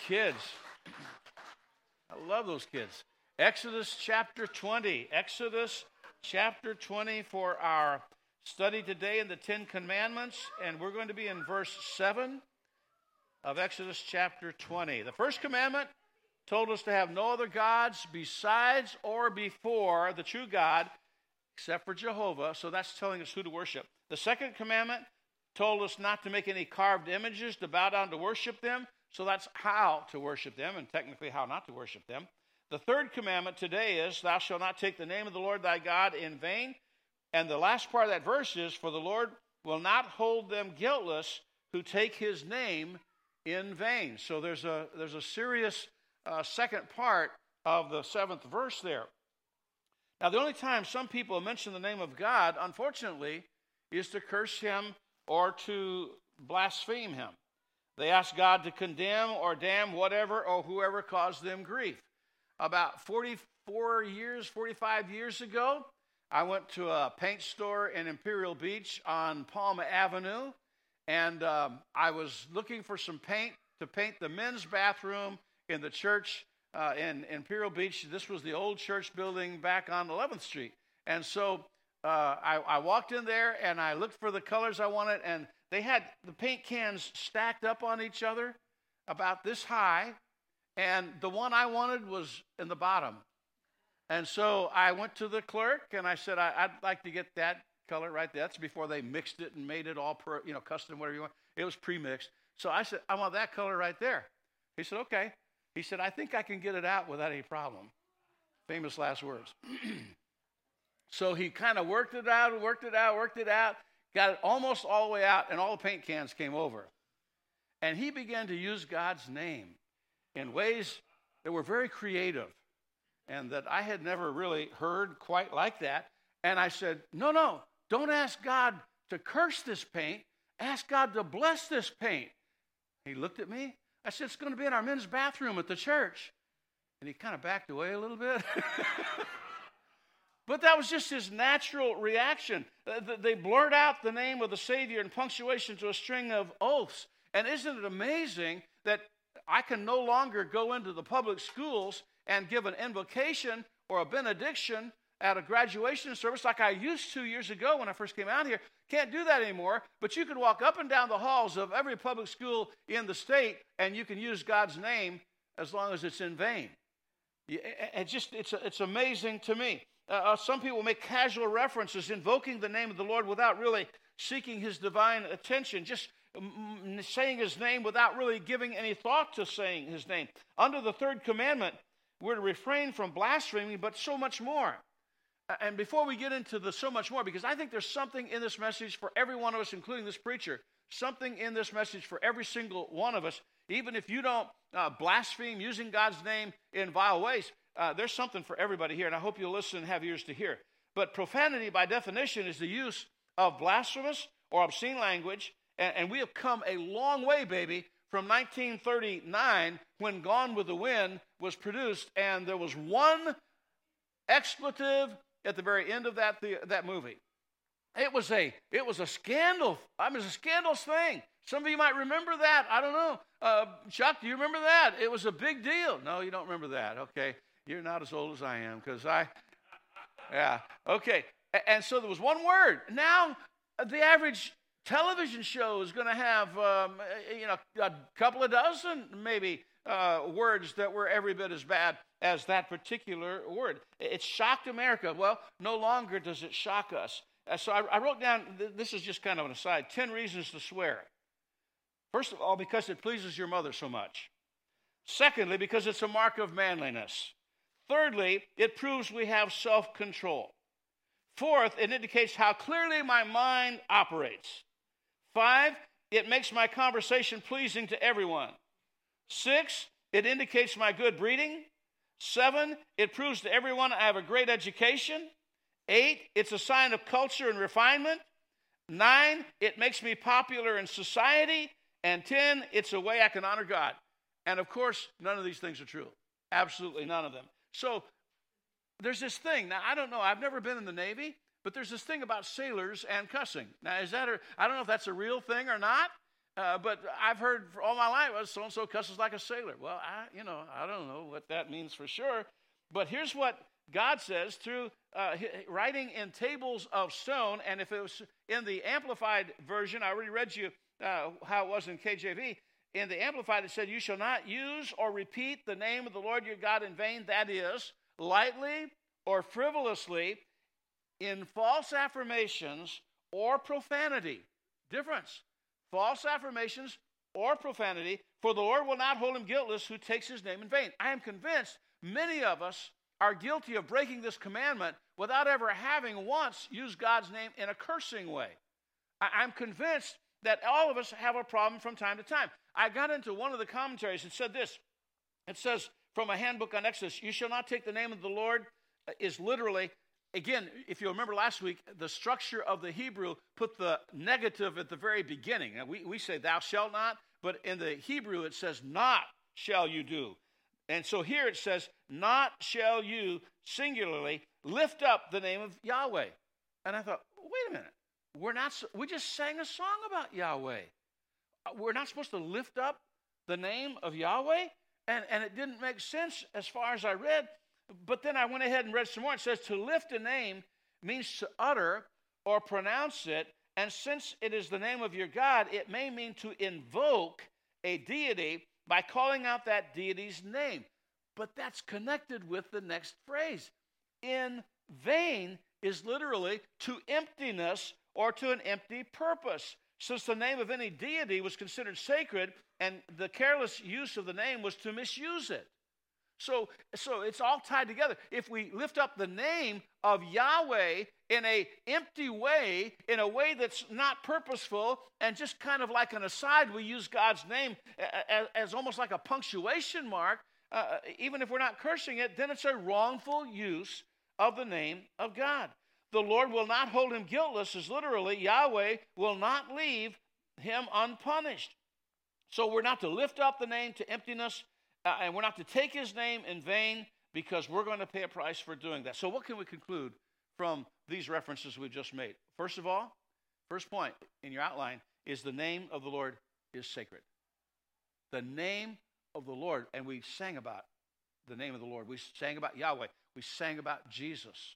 kids. I love those kids. Exodus chapter 20. Exodus chapter 20 for our study today in the Ten Commandments. And we're going to be in verse 7 of Exodus chapter 20. The first commandment told us to have no other gods besides or before the true God, except for Jehovah. So that's telling us who to worship. The second commandment told us not to make any carved images, to bow down to worship them. So that's how to worship them, and technically how not to worship them. The third commandment today is, thou shalt not take the name of the Lord thy God in vain. And the last part of that verse is, for the Lord will not hold them guiltless who take his name in vain. So there's a serious second part of the seventh verse there. Now, the only time some people mention the name of God, unfortunately, is to curse him or to blaspheme him. They ask God to condemn or damn whatever or whoever caused them grief. About 45 years ago, I went to a paint store in Imperial Beach on Palm Avenue, and I was looking for some paint to paint the men's bathroom in the church in Imperial Beach. This was the old church building back on 11th Street. And so I walked in there, and I looked for the colors I wanted, and they had the paint cans stacked up on each other about this high, and the one I wanted was in the bottom. And so I went to the clerk, and I said, I'd like to get that color right there. That's before they mixed it and made it all custom, whatever you want. It was pre-mixed. So I said, I want that color right there. He said, okay. He said, I think I can get it out without any problem. Famous last words. So he kind of worked it out, got it almost all the way out, and all the paint cans came over. And he began to use God's name in ways that were very creative and that I had never really heard quite like that. And I said, no, don't ask God to curse this paint. Ask God to bless this paint. He looked at me. I said, it's going to be in our men's bathroom at the church. And he kind of backed away a little bit. But that was just his natural reaction. They blurt out the name of the Savior in punctuation to a string of oaths. And isn't it amazing that I can no longer go into the public schools and give an invocation or a benediction at a graduation service like I used to years ago when I first came out here? Can't do that anymore, but you can walk up and down the halls of every public school in the state and you can use God's name as long as it's in vain. It's amazing to me. Some people make casual references invoking the name of the Lord without really seeking his divine attention, just saying his name without really giving any thought to saying his name. Under the third commandment, we're to refrain from blaspheming, but so much more. And before we get into the so much more, because I think there's something in this message for every one of us, including this preacher, something in this message for every single one of us, even if you don't blaspheme using God's name in vile ways, there's something for everybody here, and I hope you'll listen and have ears to hear. But profanity, by definition, is the use of blasphemous or obscene language, and we have come a long way, baby, from 1939 when Gone with the Wind was produced, and there was one expletive at the very end of that movie. It was a scandal. I mean, it was a scandalous thing. Some of you might remember that. I don't know. Chuck, do you remember that? It was a big deal. No, you don't remember that. Okay. You're not as old as I am okay. And so there was one word. Now, the average television show is going to have, a couple of dozen, maybe, words that were every bit as bad as that particular word. It shocked America. Well, no longer does it shock us. So I wrote down, this is just kind of an aside, 10 reasons to swear. First of all, because it pleases your mother so much. Secondly, because it's a mark of manliness. Thirdly, it proves we have self-control. Fourth, it indicates how clearly my mind operates. 5, it makes my conversation pleasing to everyone. 6, it indicates my good breeding. 7, it proves to everyone I have a great education. 8, it's a sign of culture and refinement. 9, it makes me popular in society. And 10, it's a way I can honor God. And of course, none of these things are true. Absolutely none of them. So there's this thing. Now, I don't know. I've never been in the Navy, but there's this thing about sailors and cussing. Now, I don't know if that's a real thing or not, But I've heard for all my life, well, so-and-so cusses like a sailor. Well, I don't know what that means for sure. But here's what God says through writing in tables of stone. And if it was in the Amplified version, I already read you how it was in KJV. In the Amplified, it said, you shall not use or repeat the name of the Lord your God in vain, that is, lightly or frivolously, in false affirmations or profanity. Difference. False affirmations or profanity, for the Lord will not hold him guiltless who takes his name in vain. I am convinced many of us are guilty of breaking this commandment without ever having once used God's name in a cursing way. I'm convinced that all of us have a problem from time to time. I got into one of the commentaries and said this. It says from a handbook on Exodus, you shall not take the name of the Lord is literally, again, if you remember last week, the structure of the Hebrew put the negative at the very beginning. Now, we say thou shalt not, but in the Hebrew it says not shall you do. And so here it says, not shall you singularly lift up the name of Yahweh. And I thought, wait a minute. We just sang a song about Yahweh. We're not supposed to lift up the name of Yahweh? And it didn't make sense as far as I read. But then I went ahead and read some more. It says to lift a name means to utter or pronounce it. And since it is the name of your God, it may mean to invoke a deity by calling out that deity's name. But that's connected with the next phrase. In vain is literally to emptiness or to an empty purpose. Since the name of any deity was considered sacred and the careless use of the name was to misuse it. So it's all tied together. If we lift up the name of Yahweh in an empty way, in a way that's not purposeful, and just kind of like an aside, we use God's name as almost like a punctuation mark, even if we're not cursing it, then it's a wrongful use of the name of God. The Lord will not hold him guiltless, is literally, Yahweh will not leave him unpunished. So we're not to lift up the name to emptiness, and we're not to take his name in vain, because we're going to pay a price for doing that. So what can we conclude from these references we've just made? First of all, first point in your outline is the name of the Lord is sacred. The name of the Lord, and we sang about the name of the Lord. We sang about Yahweh. We sang about Jesus.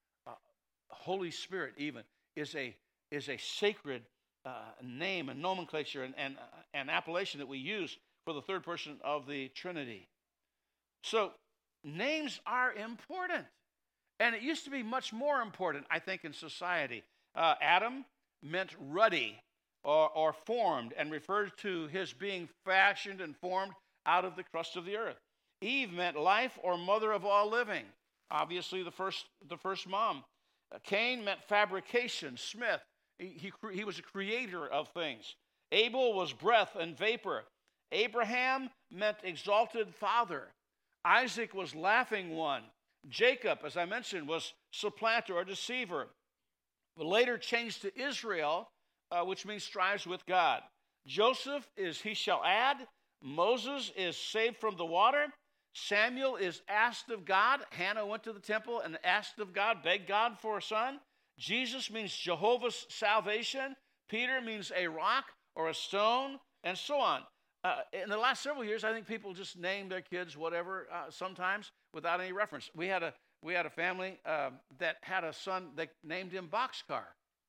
Holy Spirit even is a sacred name and nomenclature and appellation that we use for the third person of the Trinity. So names are important. And it used to be much more important, I think, in society. Adam meant ruddy or formed, and referred to his being fashioned and formed out of the crust of the earth. Eve meant life or mother of all living. Obviously, the first mom. Cain meant fabrication, smith. He was a creator of things. Abel was breath and vapor. Abraham meant exalted father. Isaac was laughing one. Jacob, as I mentioned, was supplanter or deceiver. But later changed to Israel, which means strives with God. Joseph is he shall add. Moses is saved from the water. Samuel is asked of God. Hannah went to the temple and asked of God, begged God for a son. Jesus means Jehovah's salvation. Peter means a rock or a stone, and so on. In the last several years, I think people just name their kids whatever sometimes without any reference. We had a family that had a son, they named him Boxcar.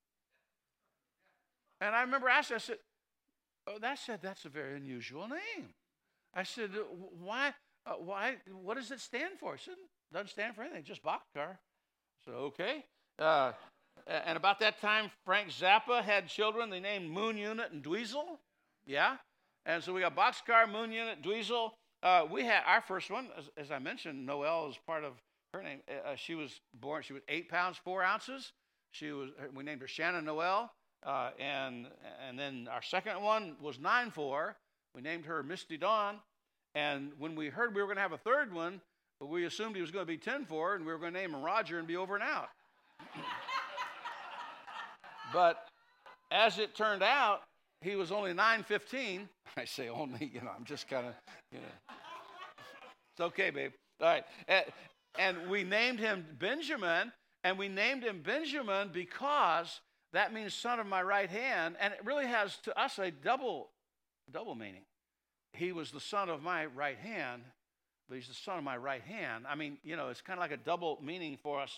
And I remember asking, I said, that's a very unusual name. I said, why? What does it stand for? He said, it doesn't stand for anything, just Boxcar. I said, okay. And about that time, Frank Zappa had children. They named Moon Unit and Dweezil. Yeah. And so we got Boxcar, Moon Unit, Dweezil. We had our first one, as I mentioned, Noelle is part of her name. She was 8 pounds, 4 ounces. We named her Shannon Noelle. And then our second one was 9'4". We named her Misty Dawn. And when we heard we were going to have a third one, we assumed he was going to be 10'4", and we were going to name him Roger and be over and out. But as it turned out, he was only 9'15". I say only, I'm just kind of, It's okay, babe. All right. And we named him Benjamin, and we named him Benjamin because that means son of my right hand, and it really has to us a double double meaning. He was the son of my right hand, but he's the son of my right hand. I mean, it's kind of like a double meaning for us.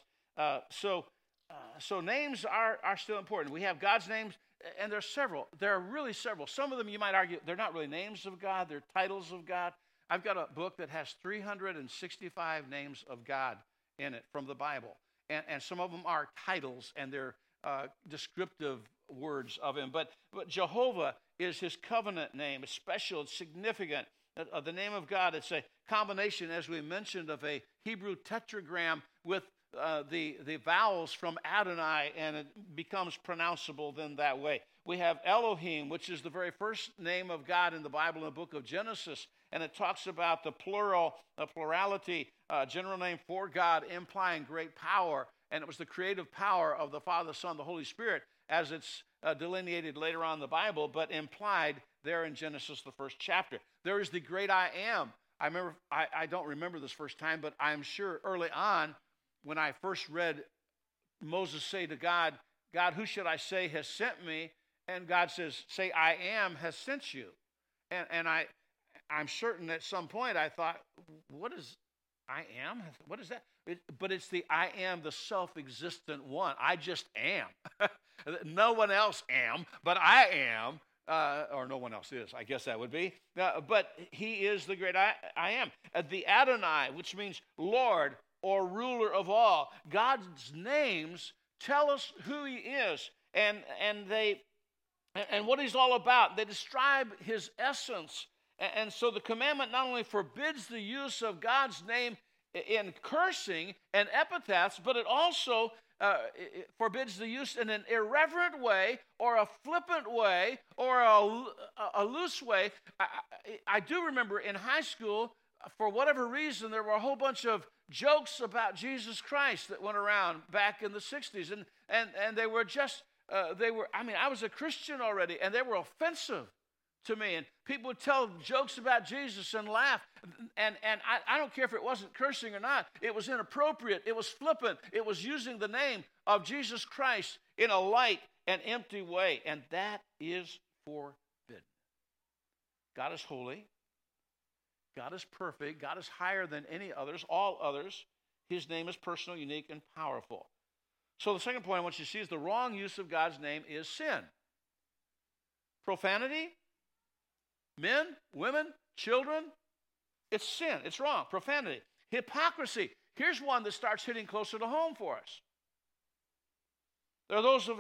So names are still important. We have God's names, and there's several. There are really several. Some of them you might argue they're not really names of God, they're titles of God. I've got a book that has 365 names of God in it from the Bible. And some of them are titles, and they're descriptive words of him. But Jehovah is his covenant name. It's special, it's significant. The name of God, it's a combination, as we mentioned, of a Hebrew tetragram with the vowels from Adonai, and it becomes pronounceable then that way. We have Elohim, which is the very first name of God in the Bible in the book of Genesis, and it talks about the plurality, general name for God, implying great power, and it was the creative power of the Father, Son, the Holy Spirit, as it's delineated later on in the Bible, but implied there in Genesis, the first chapter. There is the great I am. I don't remember this first time, but I'm sure early on, when I first read Moses say to God, God, who should I say has sent me? And God says, say, I am has sent you. And I'm certain at some point I thought, what is I am? What is that? But it's the I am, the self-existent one. I just am. No one else am, but I am. Or no one else is, I guess that would be. But he is the great I am. The Adonai, which means Lord or ruler of all. God's names tell us who he is and what he's all about. They describe his essence. And so the commandment not only forbids the use of God's name in cursing and epithets, but it also it forbids the use in an irreverent way or a flippant way or a loose way. I do remember in high school, for whatever reason, there were a whole bunch of jokes about Jesus Christ that went around back in the 60s. And they were just, I was a Christian already, and they were offensive to me. And people would tell jokes about Jesus and laugh. And I don't care if it wasn't cursing or not. It was inappropriate. It was flippant. It was using the name of Jesus Christ in a light and empty way. And that is forbidden. God is holy. God is perfect. God is higher than any others, all others. His name is personal, unique, and powerful. So the second point I want you to see is the wrong use of God's name is sin. Profanity, men, women, children, it's sin. It's wrong. Profanity. Hypocrisy. Here's one that starts hitting closer to home for us. There are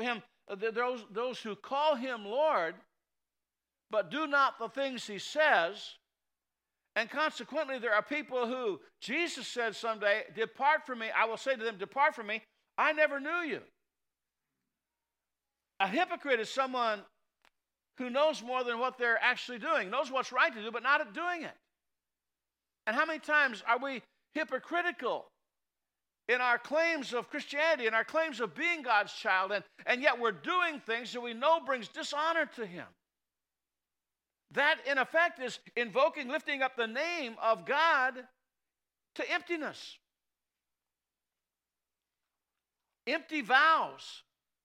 those who call him Lord, but do not the things he says. And consequently, there are people who Jesus said someday, depart from me. I will say to them, depart from me. I never knew you. A hypocrite is someone who knows more than what they're actually doing, knows what's right to do, but not at doing it. And how many times are we hypocritical in our claims of Christianity, in our claims of being God's child, and yet we're doing things that we know brings dishonor to him? That, in effect, is invoking, lifting up the name of God to emptiness. Empty vows.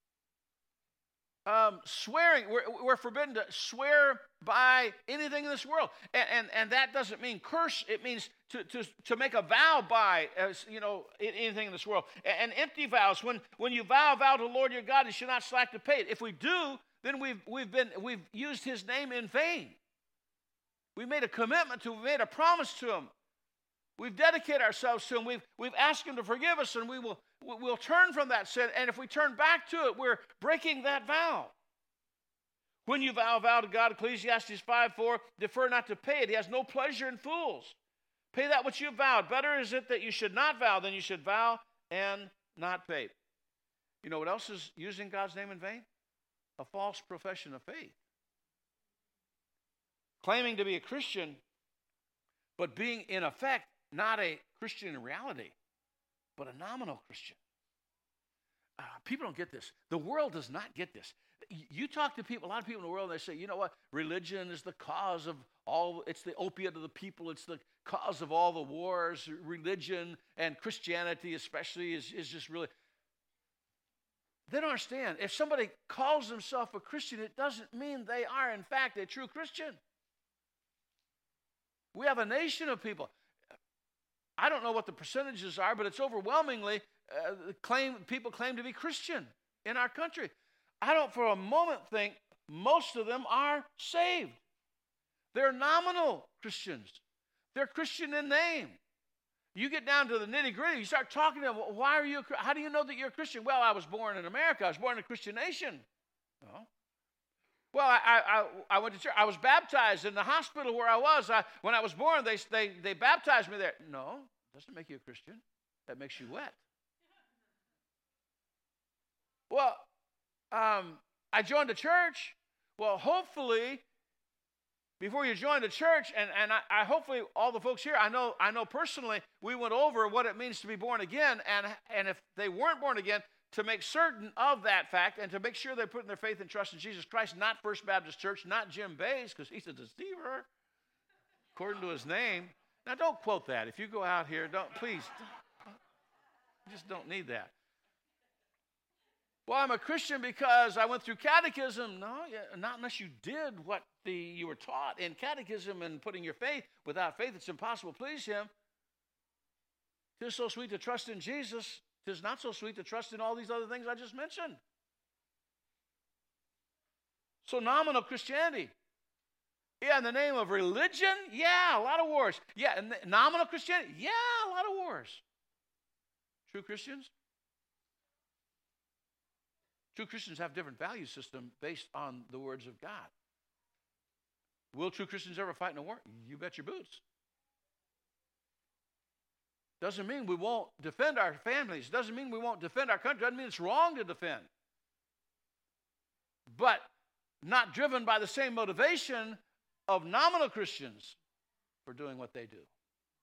Swearing. We're forbidden to swear by anything in this world. And that doesn't mean curse. It means to make a vow by, anything in this world. And empty vows. When you vow to the Lord your God, you should not slack to pay it. If we do, then we've used his name in vain. We made a commitment to him. We made a promise to him. We've dedicated ourselves to him. We've asked him to forgive us, and we'll turn from that sin. And if we turn back to it, we're breaking that vow. When you vow to God, Ecclesiastes 5:4, defer not to pay it. He has no pleasure in fools. Pay that which you vowed. Better is it that you should not vow than you should vow and not pay. You know what else is using God's name in vain? A false profession of faith. Claiming to be a Christian, but being in effect not a Christian in reality, but a nominal Christian. People don't get this. The world does not get this. You talk to people, a lot of people in the world, and they say, you know what? Religion is the cause of all, it's the opiate of the people. It's the cause of all the wars. Religion and Christianity especially is just really. They don't understand. If somebody calls themselves a Christian, it doesn't mean they are, in fact, a true Christian. We have a nation of people. I don't know what the percentages are, but it's overwhelmingly people claim to be Christian in our country. I don't for a moment think most of them are saved. They're nominal Christians. They're Christian in name. You get down to the nitty-gritty, you start talking to them, how do you know that you're a Christian? Well, I was born in America. I was born in a Christian nation. Oh. Well, I went to church. I was baptized in the hospital where I was. When I was born, they baptized me there. No, it doesn't make you a Christian. That makes you wet. Well, I joined a church. Well, hopefully, before you join the church, and I hopefully all the folks here, I know personally, we went over what it means to be born again, and if they weren't born again, to make certain of that fact and to make sure they're putting their faith and trust in Jesus Christ, not First Baptist Church, not Jim Bays, because he's a deceiver, according to his name. Now, don't quote that. If you go out here, please, you just don't need that. Well, I'm a Christian because I went through catechism. No, not unless you did what you were taught in catechism and putting your faith. Without faith, it's impossible to please him. 'Tis so sweet to trust in Jesus. 'Tis not so sweet to trust in all these other things I just mentioned. So nominal Christianity. Yeah, in the name of religion, yeah, a lot of wars. Yeah, in nominal Christianity, yeah, a lot of wars. True Christians? True Christians have a different value system based on the words of God. Will true Christians ever fight in a war? You bet your boots. Doesn't mean we won't defend our families. Doesn't mean we won't defend our country. Doesn't mean it's wrong to defend. But not driven by the same motivation of nominal Christians for doing what they do.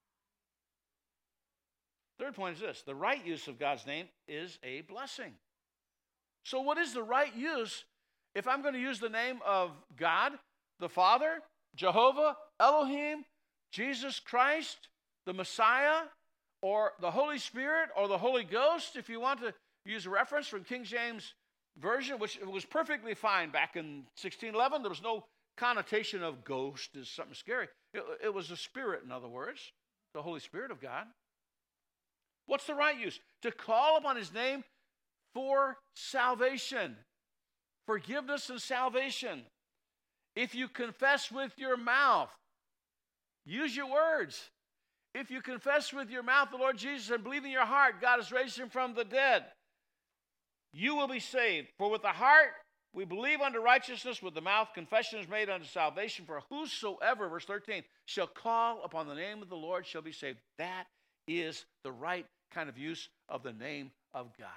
Third point is this: the right use of God's name is a blessing. So what is the right use if I'm going to use the name of God, the Father, Jehovah, Elohim, Jesus Christ, the Messiah, or the Holy Spirit, or the Holy Ghost, if you want to use a reference from King James Version, which was perfectly fine back in 1611. There was no connotation of ghost as something scary. It was a spirit, in other words, the Holy Spirit of God. What's the right use? To call upon his name for salvation, forgiveness and salvation. If you confess with your mouth, use your words. If you confess with your mouth the Lord Jesus and believe in your heart God has raised him from the dead, you will be saved. For with the heart we believe unto righteousness, with the mouth confession is made unto salvation. For whosoever, verse 13, shall call upon the name of the Lord shall be saved. That is the right kind of use of the name of God.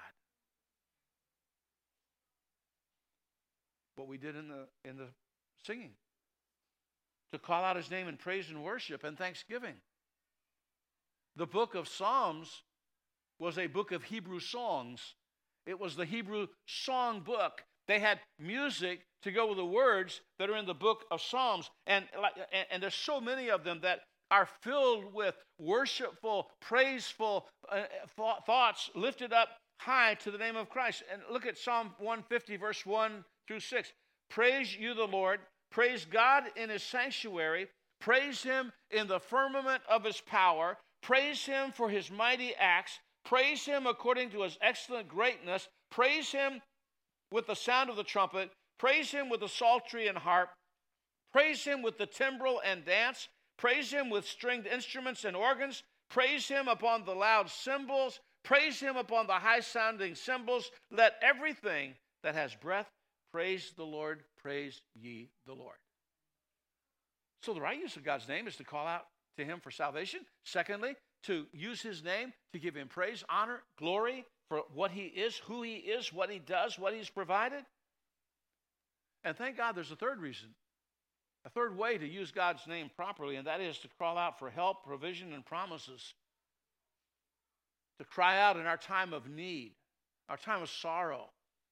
What we did in the singing. To call out his name in praise and worship and thanksgiving. The book of Psalms was a book of Hebrew songs. It was the Hebrew song book. They had music to go with the words that are in the book of Psalms. And there's so many of them that are filled with worshipful, praiseful thoughts lifted up high to the name of Christ. And look at Psalm 150, verse 1 through 6. Praise you, the Lord. Praise God in his sanctuary. Praise him in the firmament of his power. Praise him for his mighty acts. Praise him according to his excellent greatness. Praise him with the sound of the trumpet. Praise him with the psaltery and harp. Praise him with the timbrel and dance. Praise him with stringed instruments and organs. Praise him upon the loud cymbals. Praise him upon the high-sounding cymbals. Let everything that has breath praise the Lord. Praise ye the Lord. So the right use of God's name is to call out to him for salvation. Secondly, to use his name to give him praise, honor, glory for what he is, who he is, what he does, what he's provided. And thank God there's a third reason, a third way to use God's name properly, and that is to call out for help, provision, and promises. To cry out in our time of need, our time of sorrow.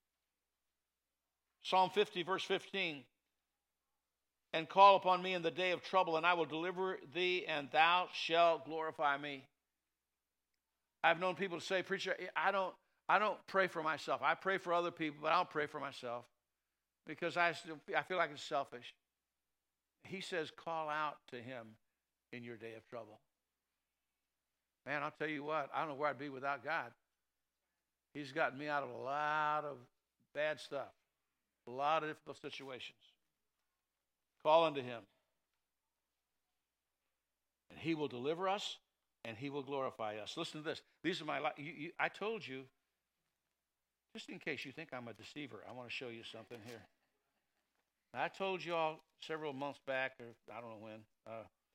Psalm 50, verse 15. And call upon me in the day of trouble, and I will deliver thee, and thou shalt glorify me. I've known people to say, preacher, I don't pray for myself. I pray for other people, but I don't pray for myself because I feel like it's selfish. He says, call out to him in your day of trouble. Man, I'll tell you what, I don't know where I'd be without God. He's gotten me out of a lot of bad stuff, a lot of difficult situations. Call unto him. And he will deliver us, and he will glorify us. Listen to this. These are my life. I told you, just in case you think I'm a deceiver, I want to show you something here. Now, I told you all several months back, or I don't know when.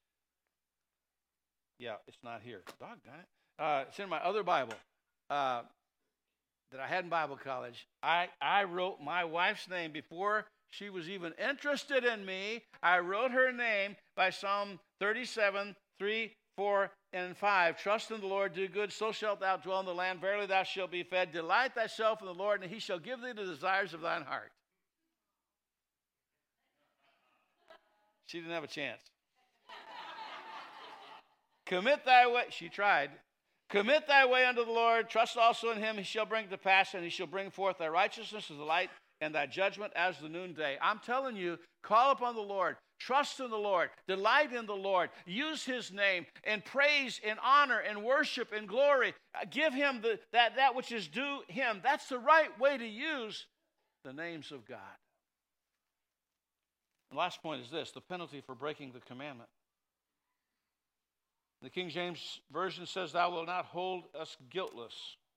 Yeah, it's not here. Doggone it. It's in my other Bible that I had in Bible college. I wrote my wife's name before she was even interested in me. I wrote her name by Psalm 37, 3, 4, and 5. Trust in the Lord, do good, so shalt thou dwell in the land. Verily thou shalt be fed. Delight thyself in the Lord, and he shall give thee the desires of thine heart. She didn't have a chance. Commit thy way. She tried. Commit thy way unto the Lord. Trust also in him. He shall bring it to pass, and he shall bring forth thy righteousness as the light, and thy judgment as the noonday. I'm telling you, call upon the Lord. Trust in the Lord. Delight in the Lord. Use his name and praise and honor and worship and glory. Give him that which is due him. That's the right way to use the names of God. The last point is this: the penalty for breaking the commandment. The King James Version says, thou wilt not hold us guiltless.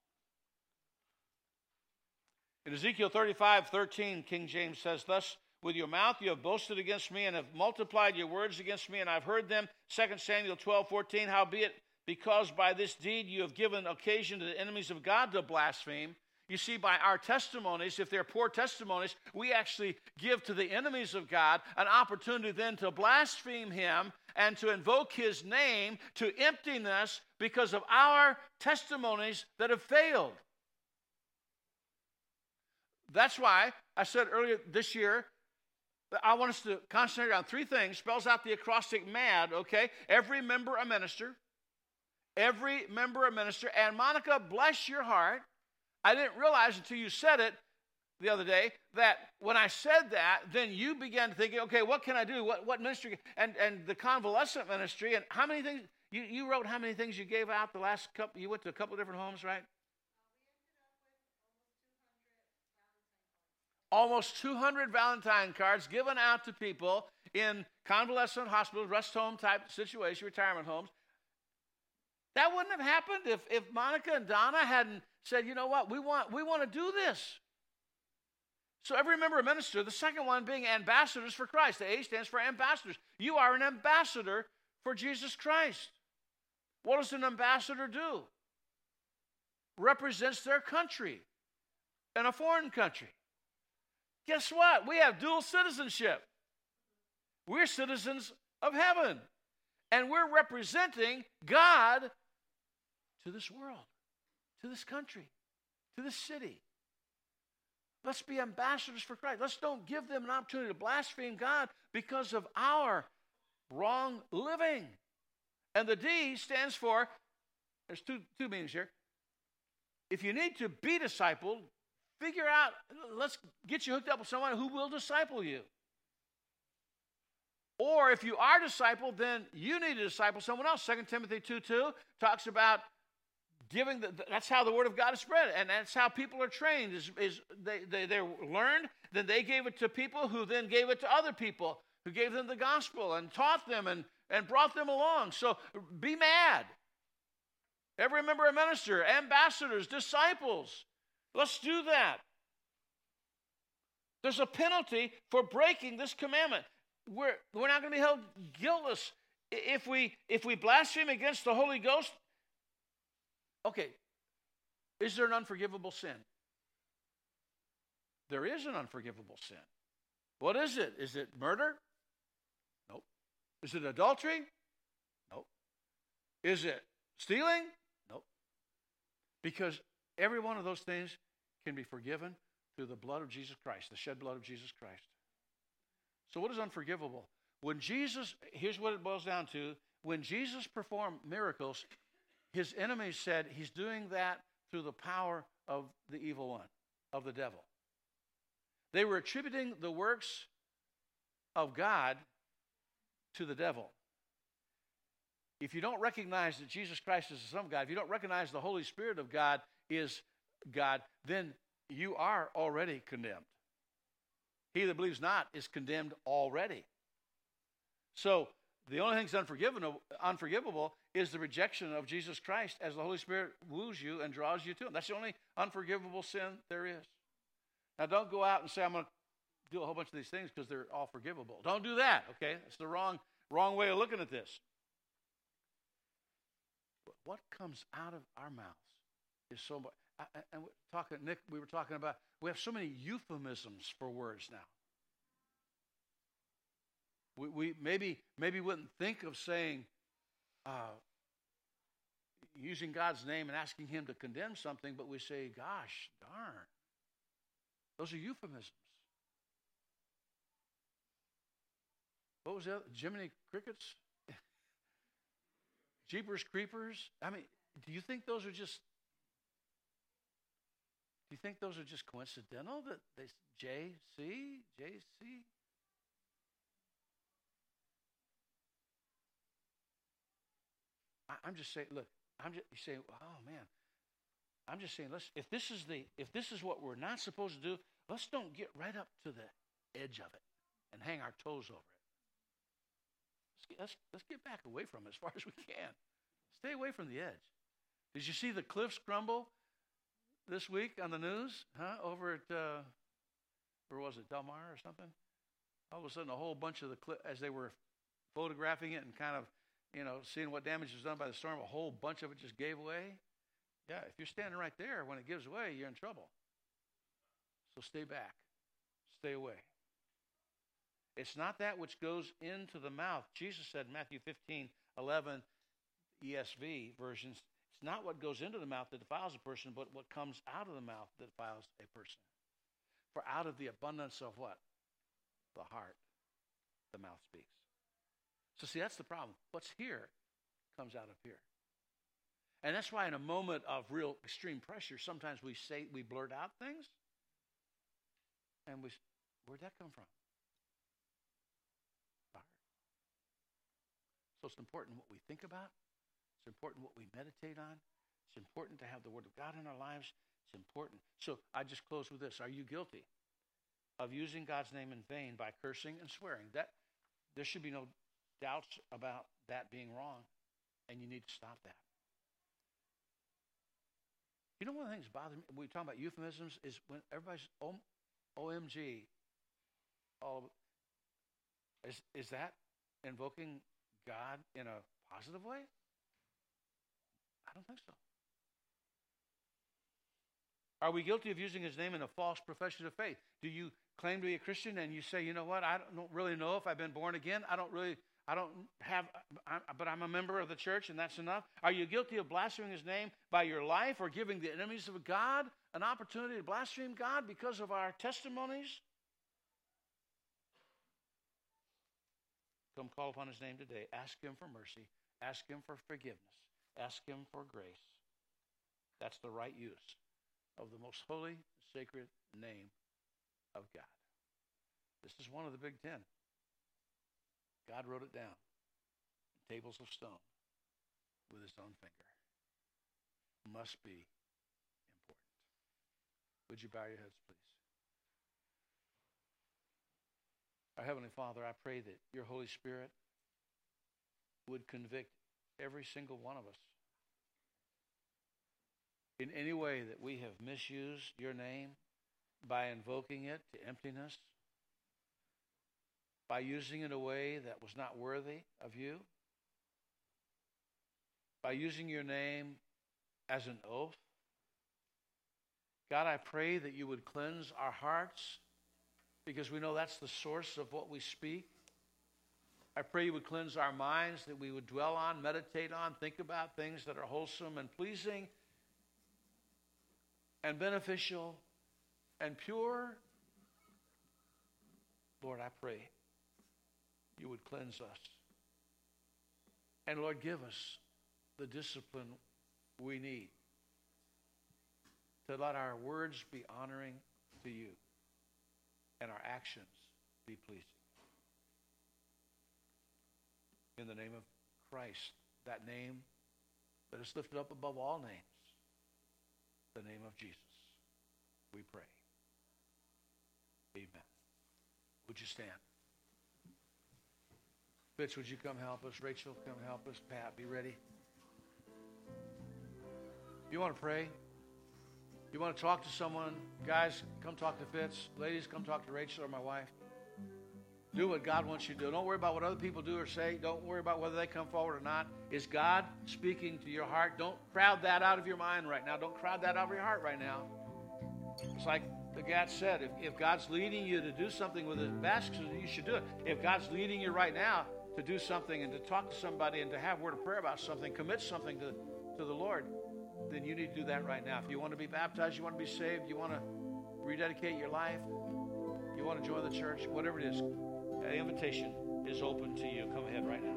In Ezekiel 35:13, King James says, thus with your mouth you have boasted against me and have multiplied your words against me, and I've heard them. 2 Samuel 12:14, howbeit, because by this deed you have given occasion to the enemies of God to blaspheme. You see, by our testimonies, if they're poor testimonies, we actually give to the enemies of God an opportunity then to blaspheme him and to invoke his name to emptiness because of our testimonies that have failed. That's why I said earlier this year that I want us to concentrate on three things. Spells out the acrostic MAD, okay? Every member a minister. Every member a minister. And Monica, bless your heart, I didn't realize until you said it the other day that when I said that, then you began thinking, okay, what can I do? What ministry? And the convalescent ministry, and how many things, you wrote how many things you gave out the last couple, you went to a couple of different homes, right? Almost 200 Valentine cards given out to people in convalescent hospitals, rest home type situation, retirement homes. That wouldn't have happened if Monica and Donna hadn't said, you know what, we want to do this. So every member of minister, the second one being ambassadors for Christ. The A stands for ambassadors. You are an ambassador for Jesus Christ. What does an ambassador do? Represents their country in a foreign country. Guess what? We have dual citizenship. We're citizens of heaven. And we're representing God to this world, to this country, to this city. Let's be ambassadors for Christ. Let's don't give them an opportunity to blaspheme God because of our wrong living. And the D stands for, there's two meanings here. If you need to be discipled, figure out, let's get you hooked up with someone who will disciple you. Or if you are discipled, then you need to disciple someone else. 2 Timothy 2:2 talks about giving, that's how the word of God is spread, and that's how people are trained. They're learned, then they gave it to people who then gave it to other people, who gave them the gospel and taught them and brought them along. So be mad. Every member a minister, ambassadors, disciples. Let's do that. There's a penalty for breaking this commandment. We're not going to be held guiltless if we blaspheme against the Holy Ghost. Okay, is there an unforgivable sin? There is an unforgivable sin. What is it? Is it murder? Nope. Is it adultery? Nope. Is it stealing? Nope. Because every one of those things can be forgiven through the blood of Jesus Christ, the shed blood of Jesus Christ. So what is unforgivable? When Jesus, here's what it boils down to. When Jesus performed miracles, his enemies said he's doing that through the power of the evil one, of the devil. They were attributing the works of God to the devil. If you don't recognize that Jesus Christ is the Son of God, if you don't recognize the Holy Spirit of God is God, then you are already condemned. He that believes not is condemned already. So the only thing that's unforgivable is the rejection of Jesus Christ as the Holy Spirit woos you and draws you to him. That's the only unforgivable sin there is. Now, don't go out and say, I'm going to do a whole bunch of these things because they're all forgivable. Don't do that, okay? That's the wrong way of looking at this. But what comes out of our mouths is so much. And Nick, we were talking about, we have so many euphemisms for words now. We maybe wouldn't think of saying, using God's name and asking him to condemn something, but we say, gosh, darn. Those are euphemisms. What was the other? Jiminy Crickets? Jeepers Creepers? I mean, do you think those are just coincidental that they JC? I'm just saying, look, you say, oh man, I'm just saying, if this is what we're not supposed to do, let's don't get right up to the edge of it and hang our toes over it. Let's get back away from it as far as we can. Stay away from the edge. Did you see the cliffs crumble this week on the news? Over at where was it, Del Mar or something? All of a sudden, a whole bunch of the cliff, as they were photographing it and kind of, seeing what damage was done by the storm, a whole bunch of it just gave away. Yeah, if you're standing right there when it gives away, you're in trouble. So stay back. Stay away. It's not that which goes into the mouth. Jesus said in Matthew 15:11, ESV versions, it's not what goes into the mouth that defiles a person, but what comes out of the mouth that defiles a person. For out of the abundance of what? The heart, the mouth speaks. So see, that's the problem. What's here comes out of here. And that's why in a moment of real extreme pressure, sometimes we blurt out things, and where'd that come from? The heart. So it's important what we think about. It's important what we meditate on. It's important to have the Word of God in our lives. It's important. So I just close with this. Are you guilty of using God's name in vain by cursing and swearing? There should be no doubts about that being wrong, and you need to stop that. You know, one of the things that bothers me, we talk about euphemisms, is when everybody's OMG. Is that invoking God in a positive way? I don't think so. Are we guilty of using his name in a false profession of faith? Do you claim to be a Christian and you say, you know what, I don't really know if I've been born again. But I'm a member of the church and that's enough. Are you guilty of blaspheming his name by your life or giving the enemies of God an opportunity to blaspheme God because of our testimonies? Come call upon his name today. Ask him for mercy. Ask him for forgiveness. Ask him for grace. That's the right use of the most holy, sacred name of God. This is one of the Big Ten. God wrote it down in tables of stone with his own finger. Must be important. Would you bow your heads, please? Our Heavenly Father, I pray that your Holy Spirit would convict every single one of us in any way that we have misused your name by invoking it to emptiness, by using it in a way that was not worthy of you, by using your name as an oath. God, I pray that you would cleanse our hearts because we know that's the source of what we speak. I pray you would cleanse our minds, that we would dwell on, meditate on, think about things that are wholesome and pleasing and beneficial and pure. Lord, I pray you would cleanse us. And Lord, give us the discipline we need to let our words be honoring to you and our actions be pleasing. In the name of Christ, that name that is lifted up above all names, the name of Jesus. We pray. Amen. Would you stand? Fitz, would you come help us? Rachel, come help us. Pat, be ready. You want to pray? You want to talk to someone? Guys, come talk to Fitz. Ladies, come talk to Rachel or my wife. Do what God wants you to do. Don't worry about what other people do or say. Don't worry about whether they come forward or not. Is God speaking to your heart? Don't crowd that out of your mind right now. Don't crowd that out of your heart right now. It's like the guy said, if God's leading you to do something with a basket, you should do it. If God's leading you right now to do something and to talk to somebody and to have a word of prayer about something, commit something to the Lord, then you need to do that right now. If you want to be baptized, you want to be saved, you want to rededicate your life, you want to join the church, whatever it is, the invitation is open to you. Come ahead right now.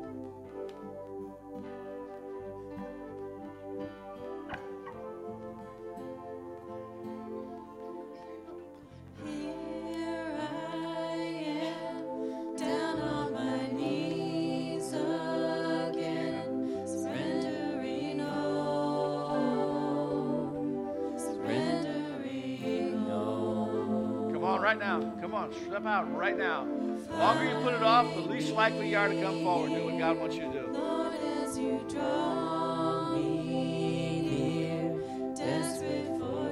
Right now. Come on, step out right now. The longer you put it off, the least likely you are to come forward. Do what God wants you to do. Lord, as you draw me near, desperate for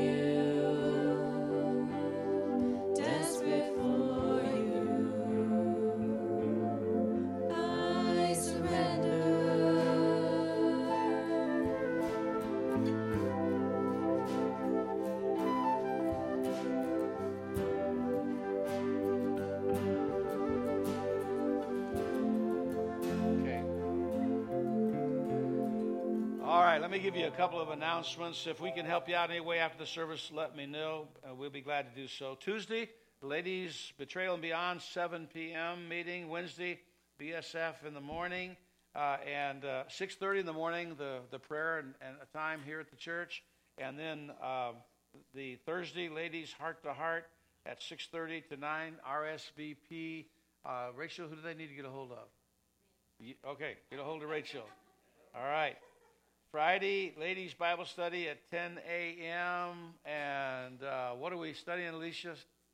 you, desperate for you, I surrender. Let me give you a couple of announcements. If we can help you out any way after the service, let me know. We'll be glad to do so. Tuesday, Ladies Betrayal and Beyond, 7 p.m. meeting. Wednesday, BSF in the morning. And 6:30 in the morning, the prayer and a time here at the church. And then the Thursday, Ladies Heart to Heart at 6:30 to 9, RSVP. Rachel, who do they need to get a hold of? Okay, get a hold of Rachel. All right. Friday, Ladies Bible Study at 10 a.m. And what are we studying, Alicia?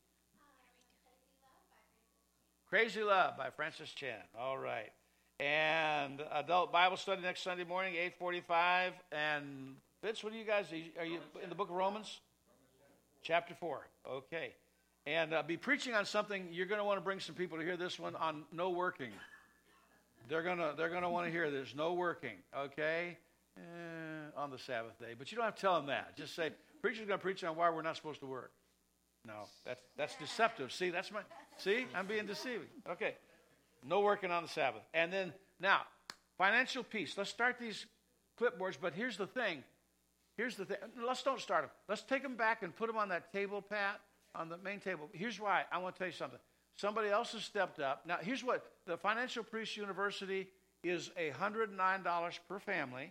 Crazy Love by Francis Chan. All right. And Adult Bible Study next Sunday morning, 8:45. And Vince, what are you guys? Are you in the book of Romans? Chapter 4. Okay. And be preaching on something. You're going to want to bring some people to hear this one on no working. They're gonna want to hear there's no working. Okay. On the Sabbath day. But you don't have to tell them that. Just say, preacher's going to preach on why we're not supposed to work. No, that's deceptive. See, I'm being deceiving. Okay. No working on the Sabbath. And then, now, financial peace. Let's start these clipboards, but here's the thing. Let's don't start them. Let's take them back and put them on that table, Pat, on the main table. Here's why. I want to tell you something. Somebody else has stepped up. Now, here's what. The Financial Peace University is $109 per family.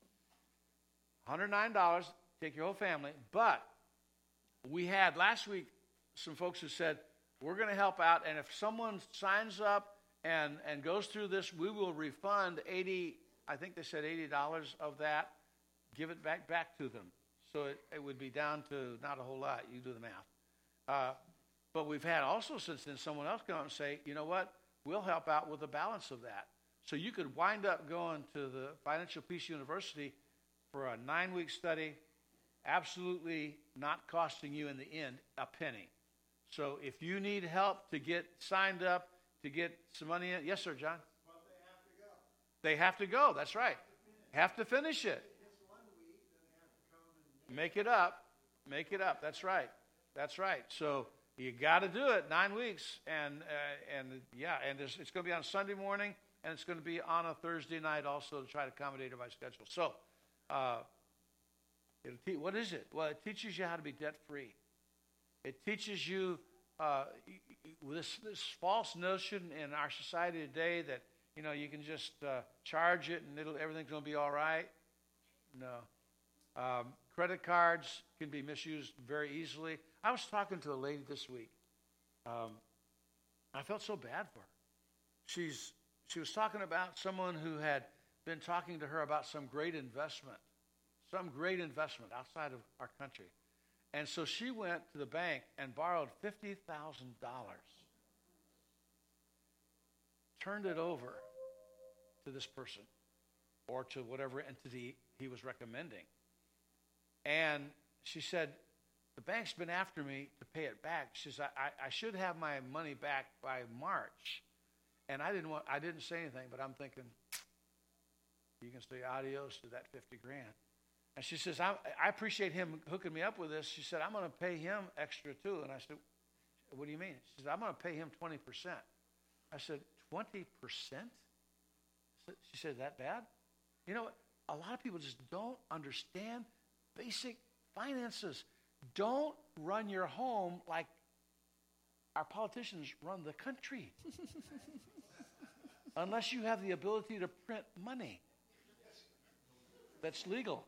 $109, take your whole family. But we had last week some folks who said, we're going to help out, and if someone signs up and goes through this, we will refund $80 of that, give it back to them. So it would be down to not a whole lot. You do the math. But we've had also since then someone else come and say, you know what, we'll help out with the balance of that. So you could wind up going to the Financial Peace University for a 9-week study, absolutely not costing you in the end a penny. So if you need help to get signed up, to get some money in, yes, sir, John? Well, they have to go. They have to go, that's right. Have to finish it. It's 1 week, then they have to come and Make it up. Make it up, that's right. That's right. So you got to do it, 9 weeks. And it's going to be on Sunday morning, and it's going to be on a Thursday night also to try to accommodate everybody's schedule. So, what is it? Well, it teaches you how to be debt-free. It teaches you this false notion in our society today that, you can just charge it and everything's going to be all right. No. Credit cards can be misused very easily. I was talking to a lady this week. I felt so bad for her. She was talking about someone who had been talking to her about some great investment outside of our country. And so she went to the bank and borrowed $50,000, turned it over to this person or to whatever entity he was recommending. And she said, the bank's been after me to pay it back. She says, I should have my money back by March. And I didn't say anything, but I'm thinking, you can say adios to that 50 grand. And she says, I appreciate him hooking me up with this. She said, I'm going to pay him extra too. And I said, what do you mean? She said, I'm going to pay him 20%. I said, 20%? She said, that bad? You know what? A lot of people just don't understand basic finances. Don't run your home like our politicians run the country. Unless you have the ability to print money that's legal.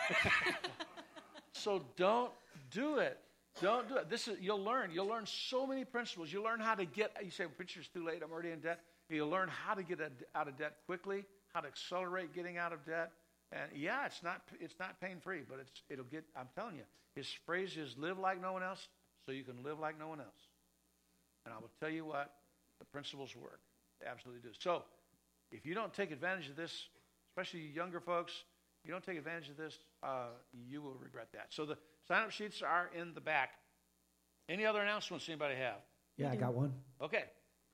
So don't do it. Don't do it. You'll learn so many principles. You'll learn how to get, you say, it's too late, I'm already in debt. You'll learn how to get out of debt quickly, how to accelerate getting out of debt. And yeah, it's not pain-free, but it'll get, I'm telling you, his phrase is live like no one else so you can live like no one else. And I will tell you what, the principles work. They absolutely do. So if you don't take advantage of this, especially you younger folks, you don't take advantage of this, you will regret that. So the sign-up sheets are in the back. Any other announcements anybody have? Yeah, I got one. Okay.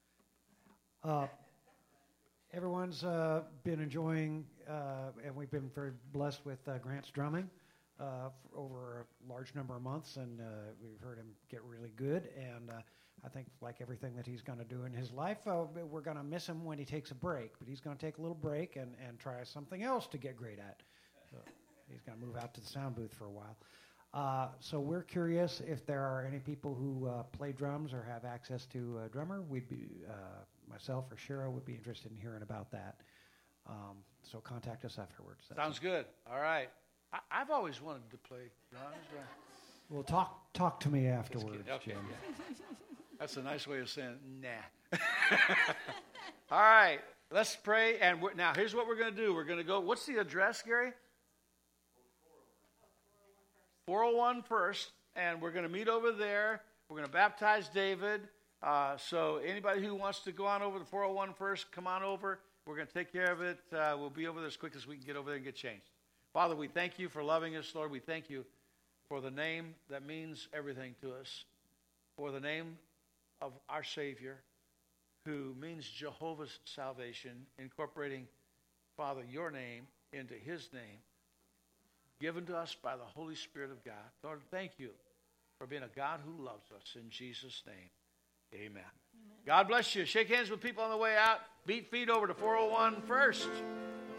Everyone's been enjoying, and we've been very blessed with Grant's drumming for over a large number of months, and we've heard him get really good. And I think, like everything that he's going to do in his life, we're going to miss him when he takes a break. But he's going to take a little break and try something else to get great at. So he's going to move out to the sound booth for a while. So we're curious if there are any people who play drums or have access to a drummer. We'd be myself or Shira would be interested in hearing about that. So contact us afterwards. Sounds good. All right. I've always wanted to play drums. Well, talk to me afterwards, Okay. Jim. That's a nice way of saying nah. All right. Let's pray. And now here's what we're going to do. We're going to go. What's the address, Gary? 401 First, and we're going to meet over there. We're going to baptize David. So anybody who wants to go on over to 401 First, come on over. We're going to take care of it. We'll be over there as quick as we can get over there and get changed. Father, we thank you for loving us, Lord. We thank you for the name that means everything to us, for the name of our Savior, who means Jehovah's salvation, incorporating, Father, your name into his name, given to us by the Holy Spirit of God. Lord, thank you for being a God who loves us. In Jesus' name, amen. God bless you. Shake hands with people on the way out. Beat feet over to 401 First.